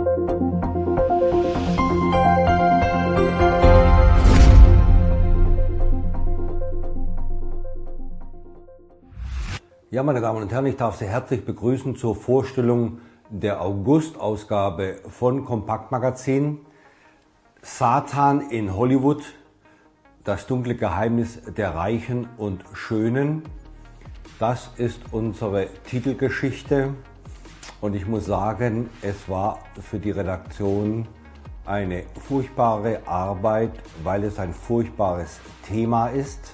Ja, meine Damen und Herren, ich darf Sie herzlich begrüßen zur Vorstellung der August-Ausgabe von Kompakt Magazin. Satan in Hollywood, das dunkle Geheimnis der Reichen und Schönen. Das ist unsere Titelgeschichte und ich muss sagen, es war für die Redaktion eine furchtbare Arbeit, weil es ein furchtbares Thema ist.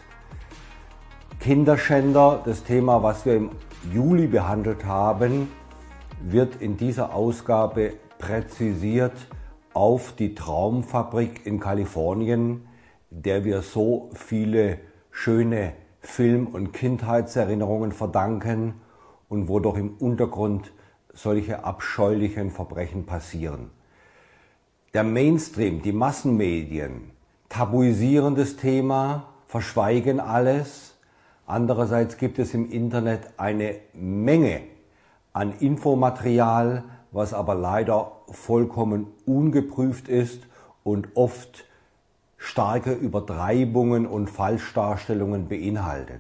Kinderschänder, das Thema, was wir im Juli behandelt haben, wird in dieser Ausgabe präzisiert auf die Traumfabrik in Kalifornien, der wir so viele schöne Film- und Kindheitserinnerungen verdanken und wo doch im Untergrund solche abscheulichen Verbrechen passieren. Der Mainstream, die Massenmedien, tabuisieren das Thema, verschweigen alles. Andererseits gibt es im Internet eine Menge an Infomaterial, was aber leider vollkommen ungeprüft ist und oft starke Übertreibungen und Falschdarstellungen beinhaltet.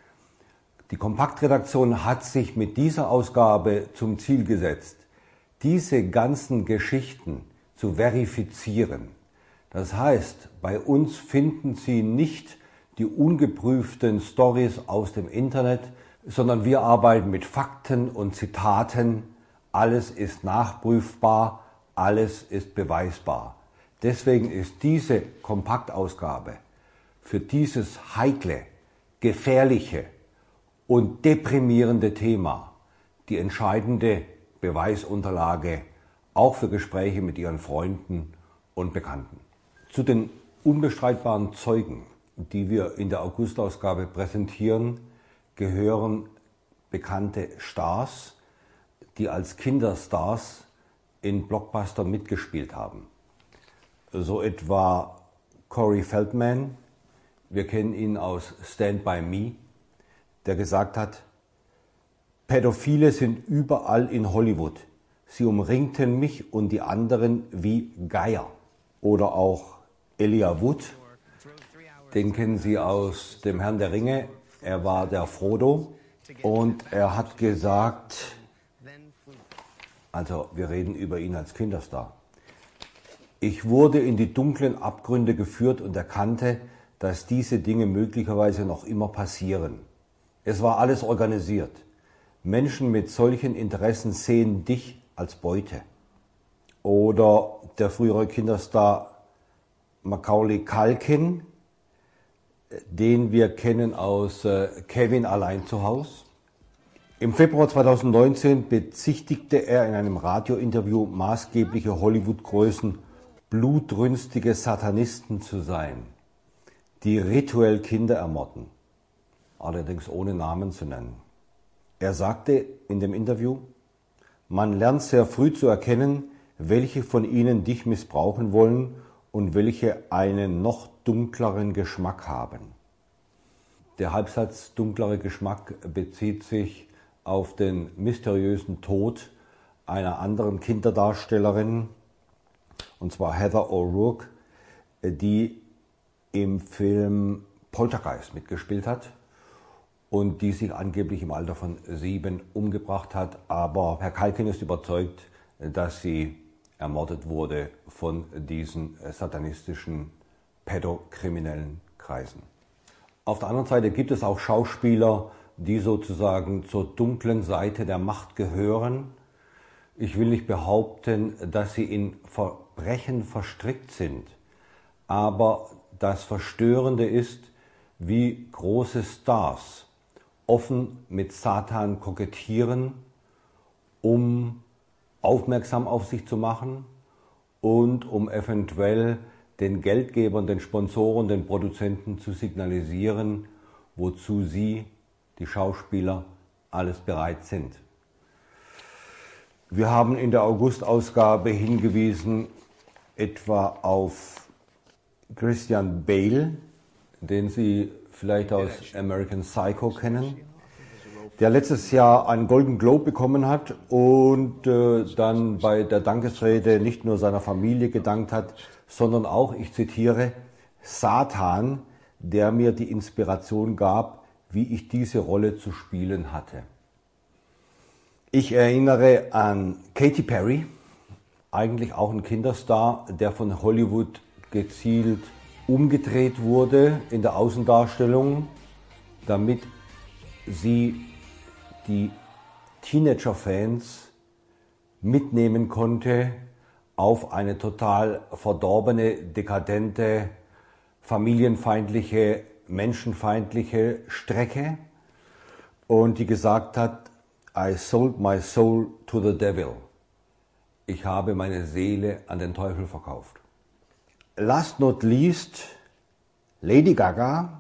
Die Kompaktredaktion hat sich mit dieser Ausgabe zum Ziel gesetzt, diese ganzen Geschichten zu verifizieren. Das heißt, bei uns finden Sie nicht die ungeprüften Stories aus dem Internet, sondern wir arbeiten mit Fakten und Zitaten. Alles ist nachprüfbar, alles ist beweisbar. Deswegen ist diese Kompaktausgabe für dieses heikle, gefährliche und deprimierende Thema die entscheidende Beweisunterlage auch für Gespräche mit Ihren Freunden und Bekannten. Zu den unbestreitbaren Zeugen, die wir in der Augustausgabe präsentieren, gehören bekannte Stars, die als Kinderstars in Blockbuster mitgespielt haben. So etwa Corey Feldman, wir kennen ihn aus Stand By Me, der gesagt hat, Pädophile sind überall in Hollywood. Sie umringten mich und die anderen wie Geier. Oder auch Elijah Wood, den kennen Sie aus dem Herrn der Ringe. Er war der Frodo und er hat gesagt, also wir reden über ihn als Kinderstar, ich wurde in die dunklen Abgründe geführt und erkannte, dass diese Dinge möglicherweise noch immer passieren. Es war alles organisiert. Menschen mit solchen Interessen sehen dich als Beute. Oder der frühere Kinderstar Macaulay Culkin, den wir kennen aus Kevin allein zu Haus. Im Februar 2019 bezichtigte er in einem Radiointerview maßgebliche Hollywood-Größen, blutrünstige Satanisten zu sein, die rituell Kinder ermorden, allerdings ohne Namen zu nennen. Er sagte in dem Interview, man lernt sehr früh zu erkennen, welche von ihnen dich missbrauchen wollen und welche einen noch dunkleren Geschmack haben. Der Halbsatz dunklere Geschmack bezieht sich auf den mysteriösen Tod einer anderen Kinderdarstellerin, und zwar Heather O'Rourke, die im Film Poltergeist mitgespielt hat und die sich angeblich im Alter von 7 umgebracht hat. Aber Herr Culkin ist überzeugt, dass sie ermordet wurde von diesen satanistischen, pädokriminellen Kreisen. Auf der anderen Seite gibt es auch Schauspieler, die sozusagen zur dunklen Seite der Macht gehören. Ich will nicht behaupten, dass sie in Verbrechen verstrickt sind, aber das Verstörende ist, wie große Stars offen mit Satan kokettieren, um aufmerksam auf sich zu machen und um eventuell den Geldgebern, den Sponsoren, den Produzenten zu signalisieren, wozu sie, die Schauspieler, alles bereit sind. Wir haben in der August-Ausgabe hingewiesen etwa auf Christian Bale, den Sie vielleicht aus American Psycho kennen. der letztes Jahr einen Golden Globe bekommen hat und dann bei der Dankesrede nicht nur seiner Familie gedankt hat, sondern auch, ich zitiere, Satan, der mir die Inspiration gab, wie ich diese Rolle zu spielen hatte. Ich erinnere an Katy Perry, eigentlich auch ein Kinderstar, der von Hollywood gezielt umgedreht wurde in der Außendarstellung, damit sie die Teenager-Fans mitnehmen konnte auf eine total verdorbene, dekadente, familienfeindliche, menschenfeindliche Strecke und die gesagt hat, I sold my soul to the devil. Ich habe meine Seele an den Teufel verkauft. Last not least Lady Gaga,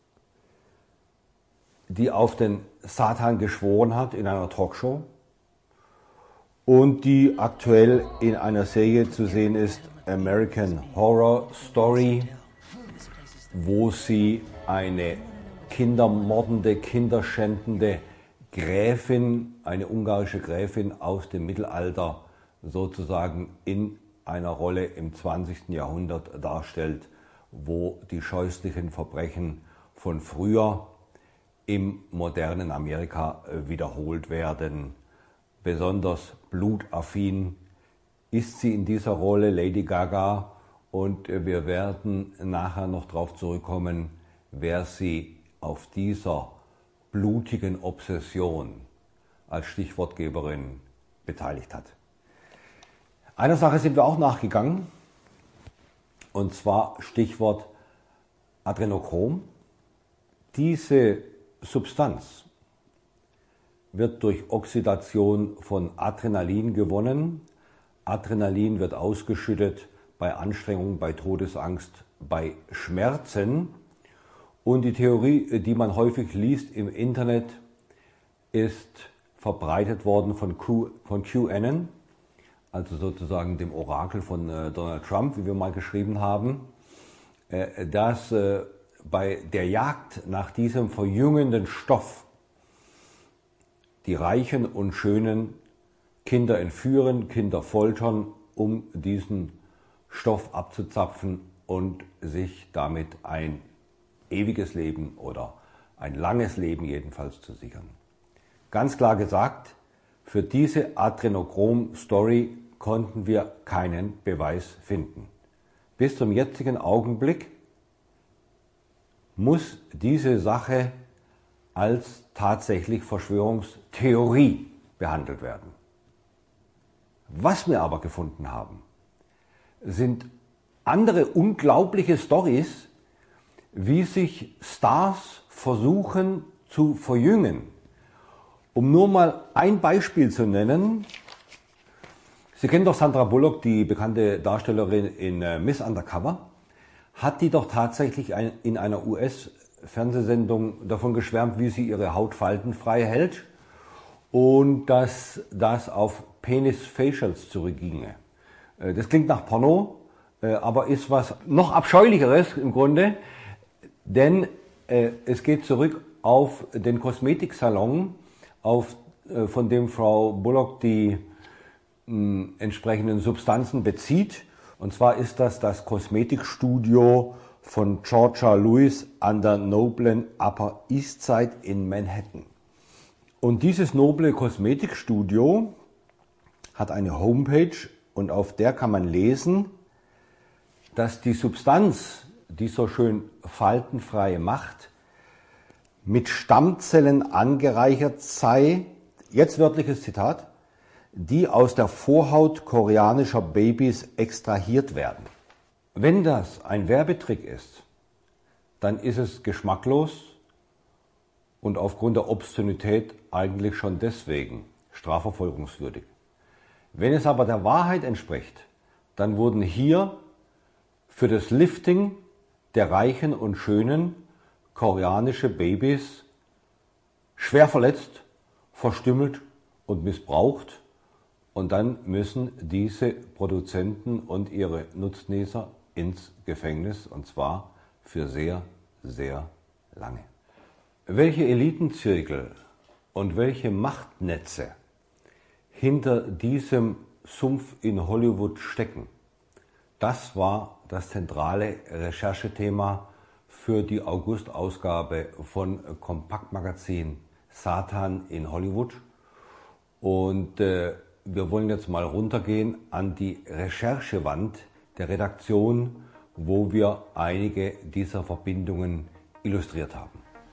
die auf den Satan geschworen hat in einer Talkshow und die aktuell in einer Serie zu sehen ist, American Horror Story, wo sie eine kindermordende, kinderschändende Gräfin, eine ungarische Gräfin aus dem Mittelalter sozusagen in einer Rolle im 20. Jahrhundert darstellt, wo die scheußlichen Verbrechen von früher im modernen Amerika wiederholt werden. Besonders blutaffin ist sie in dieser Rolle, Lady Gaga, und wir werden nachher noch darauf zurückkommen, wer sie auf dieser blutigen Obsession als Stichwortgeberin beteiligt hat. Einer Sache sind wir auch nachgegangen, und zwar Stichwort Adrenochrom. Diese Substanz wird durch Oxidation von Adrenalin gewonnen. Adrenalin wird ausgeschüttet bei Anstrengung, bei Todesangst, bei Schmerzen. Und die Theorie, die man häufig liest im Internet, ist verbreitet worden von QAnon, also sozusagen dem Orakel von Donald Trump, wie wir mal geschrieben haben, dass bei der Jagd nach diesem verjüngenden Stoff die Reichen und Schönen Kinder entführen, Kinder foltern, um diesen Stoff abzuzapfen und sich damit ein ewiges Leben oder ein langes Leben jedenfalls zu sichern. Ganz klar gesagt, für diese Adrenochrom-Story konnten wir keinen Beweis finden. Bis zum jetzigen Augenblick muss diese Sache als tatsächlich Verschwörungstheorie behandelt werden. Was wir aber gefunden haben, sind andere unglaubliche Storys, wie sich Stars versuchen zu verjüngen. Um nur mal ein Beispiel zu nennen, Sie kennen doch Sandra Bullock, die bekannte Darstellerin in Miss Undercover, hat die doch tatsächlich in einer US-Fernsehsendung davon geschwärmt, wie sie ihre Haut faltenfrei hält und dass das auf Penis-Facials zurückginge. Das klingt nach Porno, aber ist was noch abscheulicheres im Grunde, denn es geht zurück auf den Kosmetiksalon, von dem Frau Bullock die entsprechenden Substanzen bezieht. Und zwar ist das Kosmetikstudio von Georgia Lewis an der noblen Upper East Side in Manhattan. Und dieses noble Kosmetikstudio hat eine Homepage und auf der kann man lesen, dass die Substanz, die so schön faltenfrei macht, mit Stammzellen angereichert sei, jetzt wörtliches Zitat, die aus der Vorhaut koreanischer Babys extrahiert werden. Wenn das ein Werbetrick ist, dann ist es geschmacklos und aufgrund der Obszönität eigentlich schon deswegen strafverfolgungswürdig. Wenn es aber der Wahrheit entspricht, dann wurden hier für das Lifting der Reichen und Schönen koreanische Babys schwer verletzt, verstümmelt und missbraucht. Und dann müssen diese Produzenten und ihre Nutznießer ins Gefängnis, und zwar für sehr, sehr lange. Welche Elitenzirkel und welche Machtnetze hinter diesem Sumpf in Hollywood stecken, das war das zentrale Recherchethema für die August-Ausgabe von Kompaktmagazin Satan in Hollywood. Und wir wollen jetzt mal runtergehen an die Recherchewand der Redaktion, wo wir einige dieser Verbindungen illustriert haben.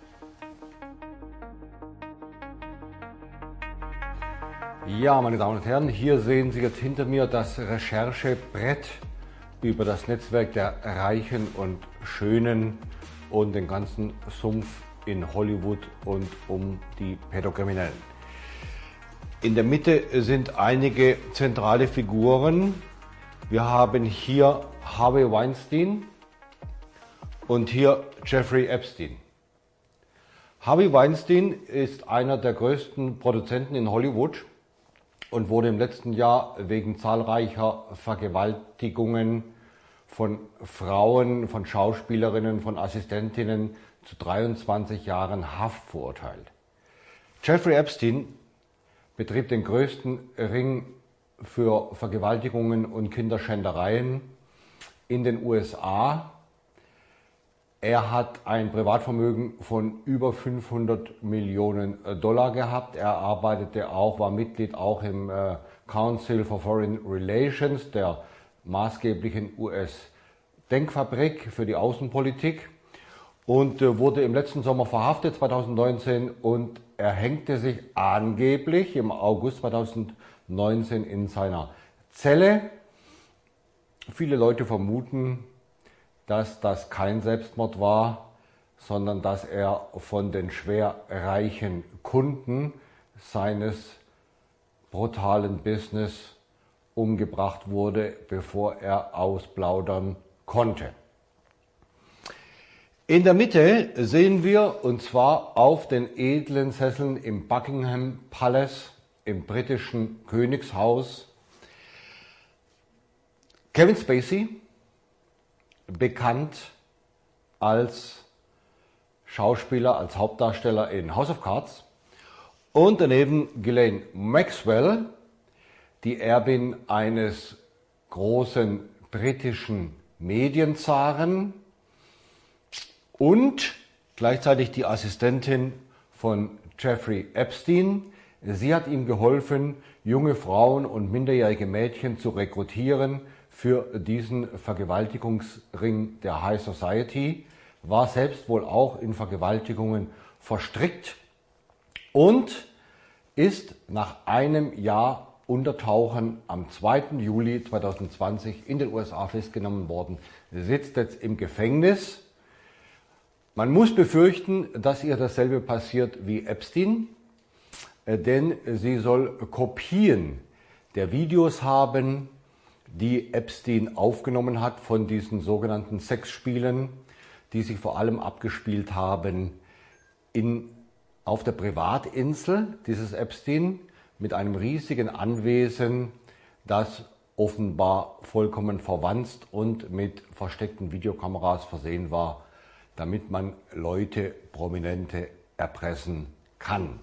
Ja, meine Damen und Herren, hier sehen Sie jetzt hinter mir das Recherchebrett über das Netzwerk der Reichen und Schönen und den ganzen Sumpf in Hollywood und um die Pädokriminellen. In der Mitte sind einige zentrale Figuren. Wir haben hier Harvey Weinstein und hier Jeffrey Epstein. Harvey Weinstein ist einer der größten Produzenten in Hollywood und wurde im letzten Jahr wegen zahlreicher Vergewaltigungen von Frauen, von Schauspielerinnen, von Assistentinnen zu 23 Jahren Haft verurteilt. Jeffrey Epstein betrieb den größten Ring für Vergewaltigungen und Kinderschändereien in den USA. Er hat ein Privatvermögen von über 500 Millionen Dollar gehabt. Er arbeitete auch, war Mitglied auch im Council for Foreign Relations, der maßgeblichen US-Denkfabrik für die Außenpolitik, und wurde im letzten Sommer verhaftet, 2019, und er hängte sich angeblich im August 2019 in seiner Zelle. Viele Leute vermuten, dass das kein Selbstmord war, sondern dass er von den schwer reichen Kunden seines brutalen Business umgebracht wurde, bevor er ausplaudern konnte. In der Mitte sehen wir, und zwar auf den edlen Sesseln im Buckingham Palace, im britischen Königshaus, Kevin Spacey, bekannt als Schauspieler, als Hauptdarsteller in House of Cards, und daneben Ghislaine Maxwell, die Erbin eines großen britischen Medienzaren und gleichzeitig die Assistentin von Jeffrey Epstein. Sie hat ihm geholfen, junge Frauen und minderjährige Mädchen zu rekrutieren für diesen Vergewaltigungsring der High Society, war selbst wohl auch in Vergewaltigungen verstrickt und ist nach einem Jahr Untertauchen am 2. Juli 2020 in den USA festgenommen worden, sitzt jetzt im Gefängnis. Man muss befürchten, dass ihr dasselbe passiert wie Epstein, denn sie soll Kopien der Videos haben, die Epstein aufgenommen hat von diesen sogenannten Sexspielen, die sich vor allem abgespielt haben auf der Privatinsel dieses Epstein mit einem riesigen Anwesen, das offenbar vollkommen verwanzt und mit versteckten Videokameras versehen war, damit man Leute, Prominente erpressen kann.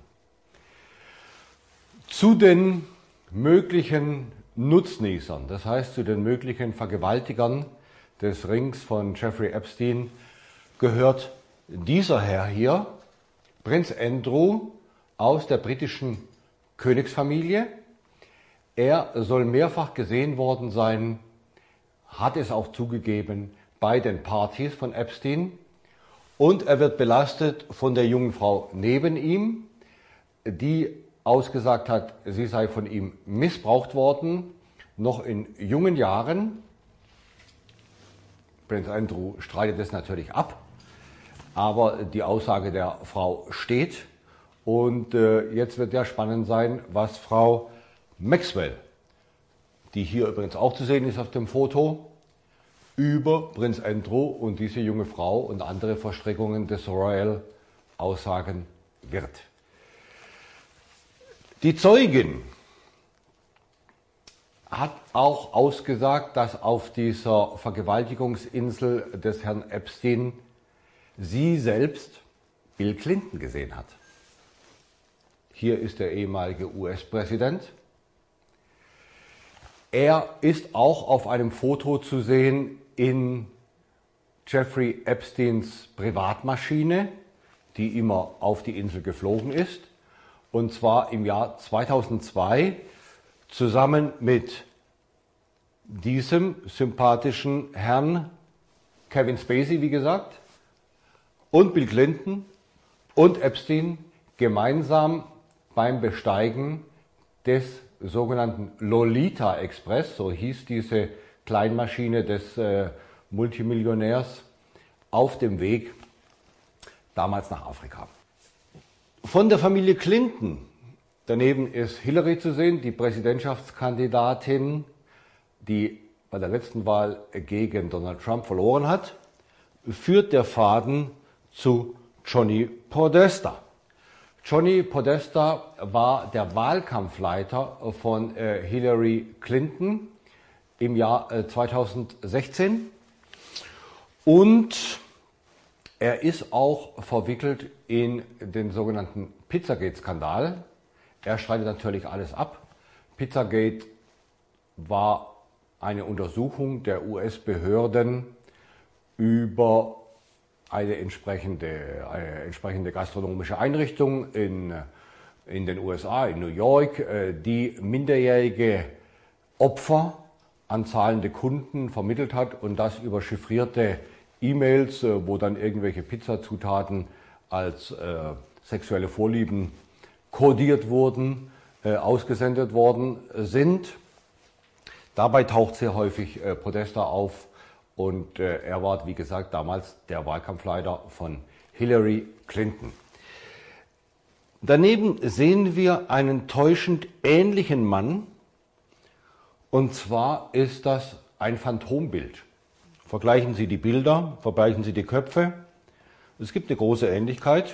Zu den möglichen Nutznießern, das heißt zu den möglichen Vergewaltigern des Rings von Jeffrey Epstein, gehört dieser Herr hier, Prinz Andrew aus der britischen Königsfamilie. Er soll mehrfach gesehen worden sein, hat es auch zugegeben, bei den Partys von Epstein, und er wird belastet von der jungen Frau neben ihm, die ausgesagt hat, sie sei von ihm missbraucht worden, noch in jungen Jahren. Prinz Andrew streitet es natürlich ab, aber die Aussage der Frau steht, und jetzt wird ja spannend sein, was Frau Maxwell, die hier übrigens auch zu sehen ist auf dem Foto, über Prinz Andrew und diese junge Frau und andere Verstrickungen des Royal aussagen wird. Die Zeugin hat auch ausgesagt, dass auf dieser Vergewaltigungsinsel des Herrn Epstein sie selbst Bill Clinton gesehen hat. Hier ist der ehemalige US-Präsident. Er ist auch auf einem Foto zu sehen in Jeffrey Epsteins Privatmaschine, die immer auf die Insel geflogen ist. Und zwar im Jahr 2002 zusammen mit diesem sympathischen Herrn Kevin Spacey, wie gesagt, und Bill Clinton und Epstein gemeinsam beim Besteigen des sogenannten Lolita Express, so hieß diese Kleinmaschine des Multimillionärs, auf dem Weg damals nach Afrika. Von der Familie Clinton daneben ist Hillary zu sehen, die Präsidentschaftskandidatin, die bei der letzten Wahl gegen Donald Trump verloren hat, führt der Faden zu Johnny Podesta. Johnny Podesta war der Wahlkampfleiter von Hillary Clinton im Jahr 2016 und er ist auch verwickelt in den sogenannten Pizzagate-Skandal. Er streitet natürlich alles ab. Pizzagate war eine Untersuchung der US-Behörden über eine entsprechende gastronomische Einrichtung in den USA, in New York, die minderjährige Opfer an zahlende Kunden vermittelt hat und das über chiffrierte E-Mails, wo dann irgendwelche Pizzazutaten als sexuelle Vorlieben kodiert wurden, ausgesendet worden sind. Dabei taucht sehr häufig Podesta auf und er war, wie gesagt, damals der Wahlkampfleiter von Hillary Clinton. Daneben sehen wir einen täuschend ähnlichen Mann, und zwar ist das ein Phantombild. Vergleichen Sie die Bilder, vergleichen Sie die Köpfe. Es gibt eine große Ähnlichkeit.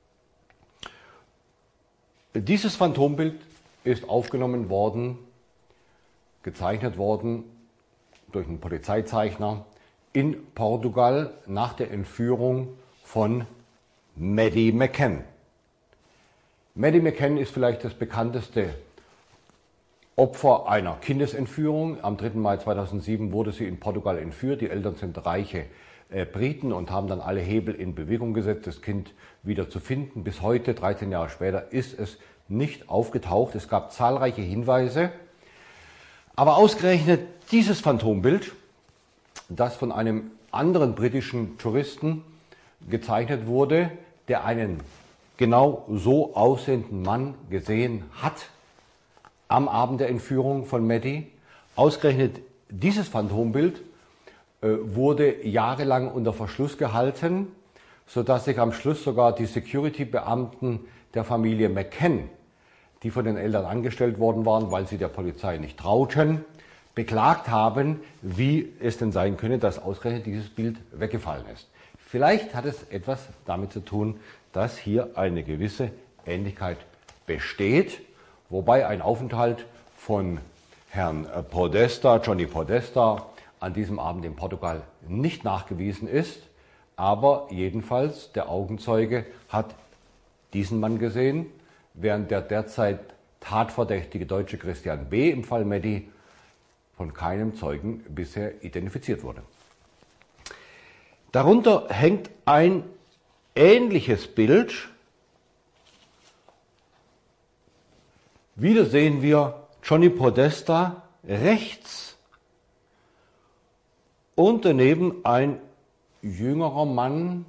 Dieses Phantombild ist aufgenommen worden, gezeichnet worden durch einen Polizeizeichner in Portugal nach der Entführung von Maddie McCann. Maddie McCann ist vielleicht das bekannteste Opfer einer Kindesentführung. Am 3. Mai 2007 wurde sie in Portugal entführt. Die Eltern sind reiche Briten und haben dann alle Hebel in Bewegung gesetzt, das Kind wieder zu finden. Bis heute, 13 Jahre später, ist es nicht aufgetaucht. Es gab zahlreiche Hinweise. Aber ausgerechnet dieses Phantombild, das von einem anderen britischen Touristen gezeichnet wurde, der einen genau so aussehenden Mann gesehen hat am Abend der Entführung von Maddie. Ausgerechnet dieses Phantombild wurde jahrelang unter Verschluss gehalten, sodass sich am Schluss sogar die Security-Beamten der Familie McCann, die von den Eltern angestellt worden waren, weil sie der Polizei nicht trauten, beklagt haben, wie es denn sein könne, dass ausgerechnet dieses Bild weggefallen ist. Vielleicht hat es etwas damit zu tun, dass hier eine gewisse Ähnlichkeit besteht, wobei ein Aufenthalt von Herrn Podesta, Johnny Podesta, an diesem Abend in Portugal nicht nachgewiesen ist. Aber jedenfalls, der Augenzeuge hat diesen Mann gesehen, während der derzeit tatverdächtige Deutsche Christian B. im Fall Maddie von keinem Zeugen bisher identifiziert wurde. Darunter hängt ein ähnliches Bild. Wieder sehen wir Johnny Podesta rechts und daneben ein jüngerer Mann,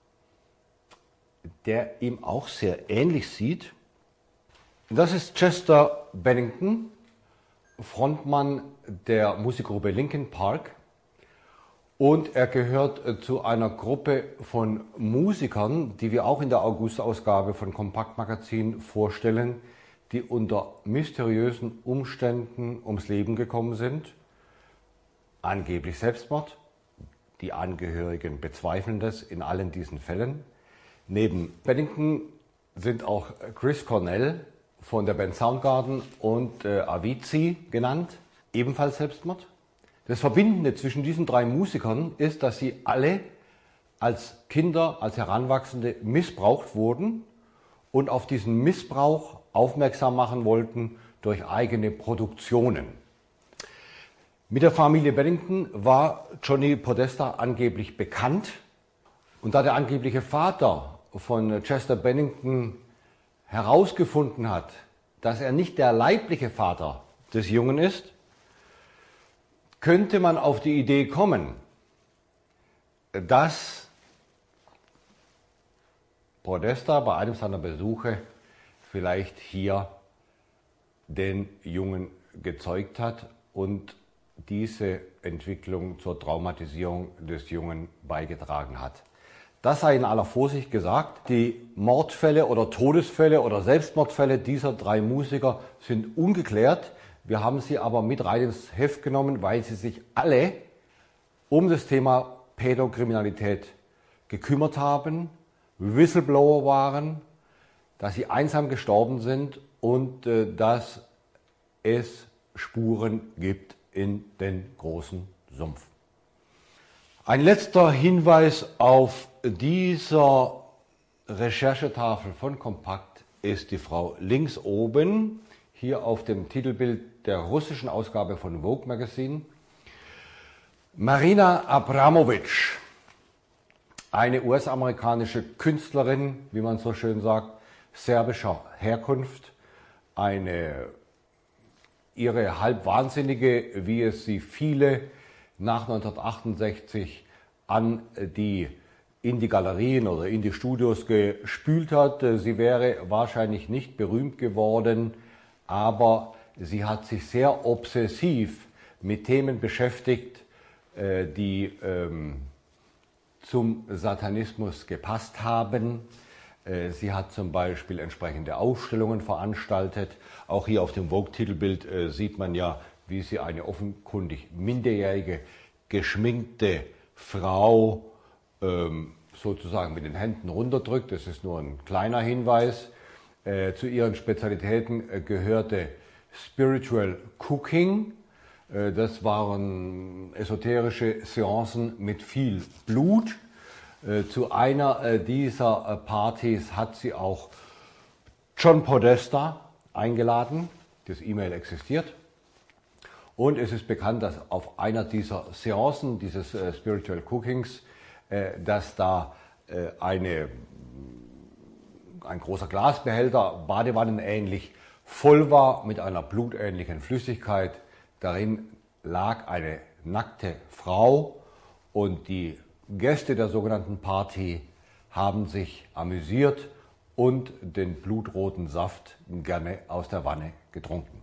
der ihm auch sehr ähnlich sieht. Das ist Chester Bennington, Frontmann der Musikgruppe Linkin Park. Und er gehört zu einer Gruppe von Musikern, die wir auch in der August-Ausgabe von Kompakt Magazin vorstellen, die unter mysteriösen Umständen ums Leben gekommen sind. Angeblich Selbstmord. Die Angehörigen bezweifeln das in allen diesen Fällen. Neben Bennington sind auch Chris Cornell von der Band Soundgarden und Avicii genannt. Ebenfalls Selbstmord. Das Verbindende zwischen diesen drei Musikern ist, dass sie alle als Kinder, als Heranwachsende missbraucht wurden und auf diesen Missbrauch aufmerksam machen wollten durch eigene Produktionen. Mit der Familie Bennington war Johnny Podesta angeblich bekannt. Und da der angebliche Vater von Chester Bennington herausgefunden hat, dass er nicht der leibliche Vater des Jungen ist, könnte man auf die Idee kommen, dass Podesta bei einem seiner Besuche vielleicht hier den Jungen gezeugt hat und diese Entwicklung zur Traumatisierung des Jungen beigetragen hat. Das sei in aller Vorsicht gesagt. Die Mordfälle oder Todesfälle oder Selbstmordfälle dieser 3 Musiker sind ungeklärt. Wir haben sie aber mit rein ins Heft genommen, weil sie sich alle um das Thema Pädokriminalität gekümmert haben, Whistleblower waren, dass sie einsam gestorben sind und dass es Spuren gibt in den großen Sumpf. Ein letzter Hinweis auf dieser Recherchetafel von Kompakt ist die Frau links oben, hier auf dem Titelbild der russischen Ausgabe von Vogue Magazine. Marina Abramović, eine US-amerikanische Künstlerin, wie man so schön sagt, serbischer Herkunft, ihre halbwahnsinnige, wie es sie viele nach 1968 in die Galerien oder in die Studios gespült hat. Sie wäre wahrscheinlich nicht berühmt geworden, aber sie hat sich sehr obsessiv mit Themen beschäftigt, die zum Satanismus gepasst haben. Sie hat zum Beispiel entsprechende Ausstellungen veranstaltet. Auch hier auf dem Vogue-Titelbild sieht man ja, wie sie eine offenkundig minderjährige, geschminkte Frau sozusagen mit den Händen runterdrückt. Das ist nur ein kleiner Hinweis. Zu ihren Spezialitäten gehörte Spiritual Cooking. Das waren esoterische Seancen mit viel Blut. Zu einer dieser Partys hat sie auch John Podesta eingeladen. Das E-Mail existiert. Und es ist bekannt, dass auf einer dieser Seancen, dieses Spiritual Cookings, dass da ein großer Glasbehälter, badewannenähnlich, voll war mit einer blutähnlichen Flüssigkeit. Darin lag eine nackte Frau und die Gäste der sogenannten Party haben sich amüsiert und den blutroten Saft gerne aus der Wanne getrunken.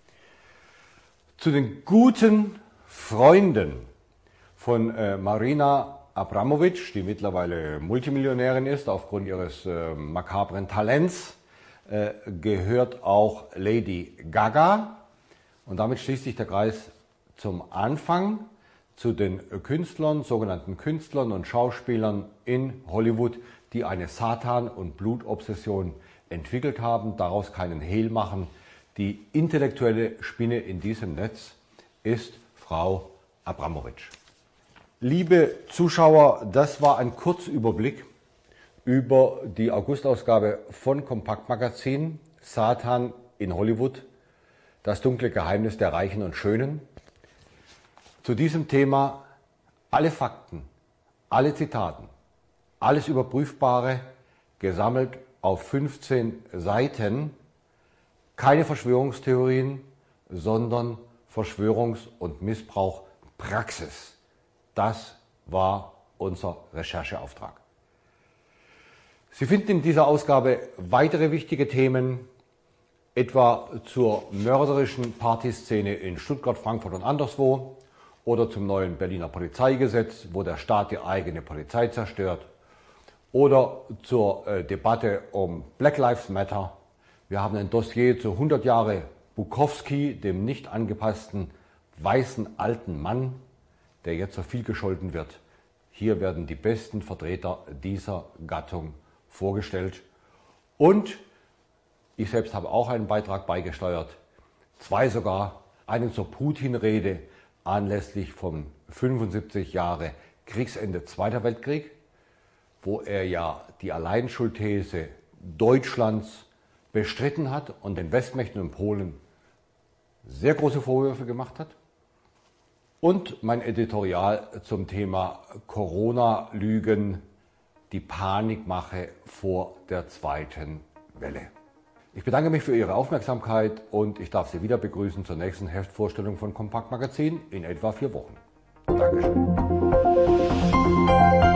Zu den guten Freunden von Marina Abramović, die mittlerweile Multimillionärin ist aufgrund ihres makabren Talents, gehört auch Lady Gaga. Und damit schließt sich der Kreis zum Anfang zu den Künstlern, sogenannten Künstlern und Schauspielern in Hollywood, die eine Satan- und Blutobsession entwickelt haben, daraus keinen Hehl machen. Die intellektuelle Spinne in diesem Netz ist Frau Abramović. Liebe Zuschauer, das war ein Kurzüberblick über die Augustausgabe von Kompakt Magazin, Satan in Hollywood, das dunkle Geheimnis der Reichen und Schönen. Zu diesem Thema alle Fakten, alle Zitaten, alles Überprüfbare, gesammelt auf 15 Seiten. Keine Verschwörungstheorien, sondern Verschwörungs- und Missbrauchpraxis. Das war unser Rechercheauftrag. Sie finden in dieser Ausgabe weitere wichtige Themen, etwa zur mörderischen Partyszene in Stuttgart, Frankfurt und anderswo oder zum neuen Berliner Polizeigesetz, wo der Staat die eigene Polizei zerstört, oder zur Debatte um Black Lives Matter. Wir haben ein Dossier zu 100 Jahre Bukowski, dem nicht angepassten weißen alten Mann, der jetzt so viel gescholten wird. Hier werden die besten Vertreter dieser Gattung vorgestellt. Und ich selbst habe auch einen Beitrag beigesteuert, 2 sogar, einen zur Putin-Rede anlässlich von 75 Jahre Kriegsende Zweiter Weltkrieg, wo er ja die Alleinschuldthese Deutschlands bestritten hat und den Westmächten und Polen sehr große Vorwürfe gemacht hat. Und mein Editorial zum Thema Corona-Lügen, die Panikmache vor der zweiten Welle. Ich bedanke mich für Ihre Aufmerksamkeit und ich darf Sie wieder begrüßen zur nächsten Heftvorstellung von Kompakt Magazin in etwa 4 Wochen. Dankeschön.